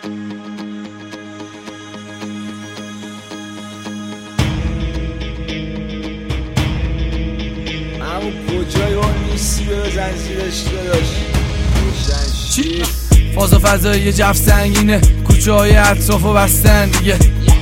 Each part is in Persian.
همون کجای اون نیستی به زنجیرش داشت چی؟ فاز و فضایی جف سنگینه، کوچه های اطرافو بستن دیگه.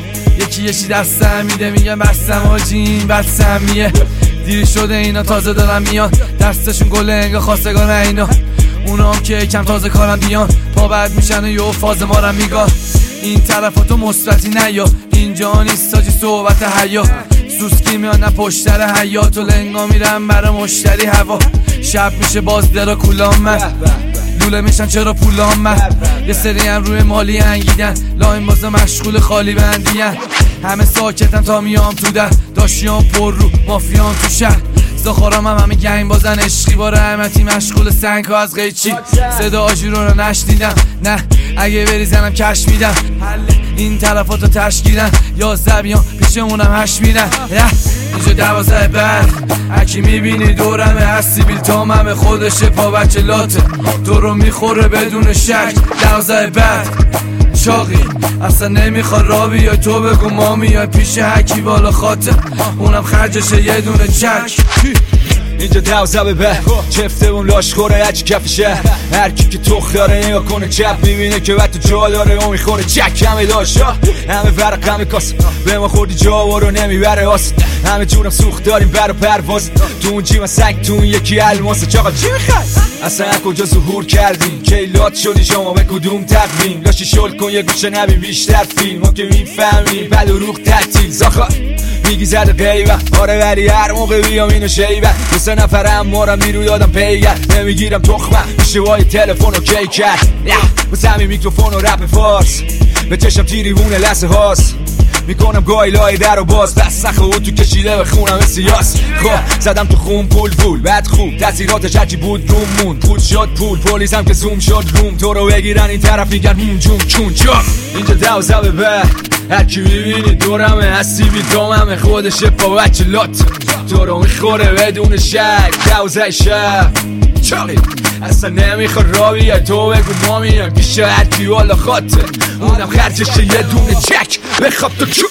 یکی یکی دستم میده میگم بستم آجی این بد سمیه. دیر شده اینا تازه دارن میان، دستشون گل انگا خواستگان اینا. اونا هم که کم تازه کارن بیان، پا بد میشن و یه فاز ما رو میگاه. این طرفاتو مثبتی نیا، اینجا نیست تاجی صحبت حیا. سوسکی میان نه پشتر حیات و لنگا میرن برا مشتری هوا. شب میشه باز درا کولام من لوله میشن چرا پولام من. یه سری هم روی مالی انگیدن، لاین بازه مشغول خالی بندیان. همه ساکتن تا میام تو در، داشیام پر رو مافیام تو شهر. زخارام همه گنگ بازن عشقی با رحمتی مشغول سنگ ها از قیچی. صدا آجیرون رو نشنیدم نه اگه بریزنم کش میدم. این طرفاتو تشکیلن یا زبیان پیشمونم هش میرن. اینجا 12 بعد اکی میبینی دورمه هستی بیل تاممه خودشه پا بچه لاته تو رو میخوره بدون شک. 12 بعد چاقی اصلا نمیخواد را بیای تو بگو ما میای پیش حکی بالا خاطر اونم خرجشه یه دونه چک. اینجا 12 بعد چفته اون لاشخوره هرچی کف شهر. هرکی که تخ داره نگاه کنه چپ میبینه که وقت تو جا داره اون میخوره چک. همه داشت همه ورق همه کاس به ما خوردی جا رو نمیبره آس. همه جورم سوخت داریم بر و پرواز تو اون جیم سنگ تو اون یکی الماس. چاقا چی میخوای؟ اصلا کجا ظهور کردیم کیلات شدی شما به کدوم تقویم؟ لاشی شل کن یه گوشه نبین بیشتر فیلم ما که میفهمیم بد و روح تعطیل زاخا میگی زده غیبه. آره ولی هر موقع بیام اینو شیبه دو سه نفرم مارم بیرو یادم پیگر نمیگیرم تخمه میشه وای تلفن و کی کرد واسه همین میکروفون و رپ فارس به چشم تیریونه لحظه هاست میکنم گایلای در و باز دست نخه و تو کشیده به خونم سیاس. خب زدم تو خون پول بعد خوب تاثیراتش هرچی بود روم مون پول شد پول پلیس هم که زوم شد روم تو رو بگیرن این طرف میگن جون چون چون. اینجا 12 بعد هرکی میبینی دورمه هستی بی داممه خودشه پا بچه لات تو رو میخوره بدون شک. 12 شب چاقی اصلا نمیخواد را بیای تو بگو ما میایم پیش هرکی والا خاطر اونم خرجشه یه دونه چک بخواب تو چون.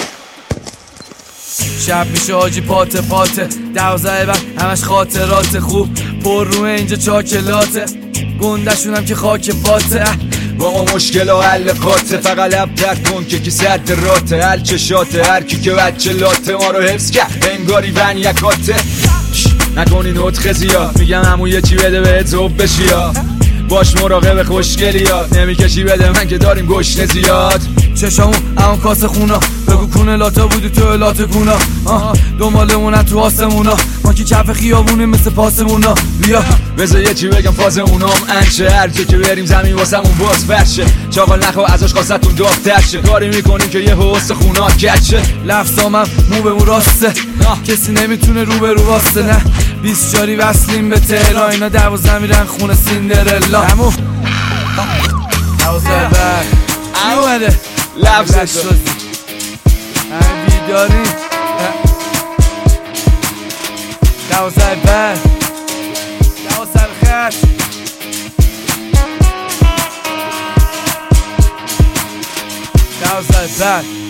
شب میشه آجی پاته 12 بعد همش خاطرات خوب پر روه اینجا چاکلاته گندشونم که خاک باته. با ما مشکل و حل قاطه فقط لب تک کن که کی صد راته حل چشاته هرکی که بچه لاته ما رو حفظ کرد انگاری ون یکاته. نکنی نطخه زیاد میگم همون یه چی بده بهت زوب بشی یا باش مراقب خوشگلی ها نمیکشی بده من که داریم گشنه زیاد. چشامون اون کاسه خونا بگو کونه لاتا بودی تو لاته کونا دنبالمونن تو آسمونا ما که کف خیابونیم مثل پاسمونا. بیا بذار یه چی بگم فاز اونام انشه هر جا که بریم زمین واسمون باز فرشه چاقال نخوا ازش خواستتون داغ‌تر شه کاری میکنیم که یه حوست خونات کچه. لفظامم مو به مو راسته کسی نمیتونه رو به رو واسه نه 20 جاری وصلیم به تهران اینا 12 میرن خونه سیندرلا. همون 12 بعد اومده لفظ شد همه بیداریم 12 بعد 12 خط 12 بعد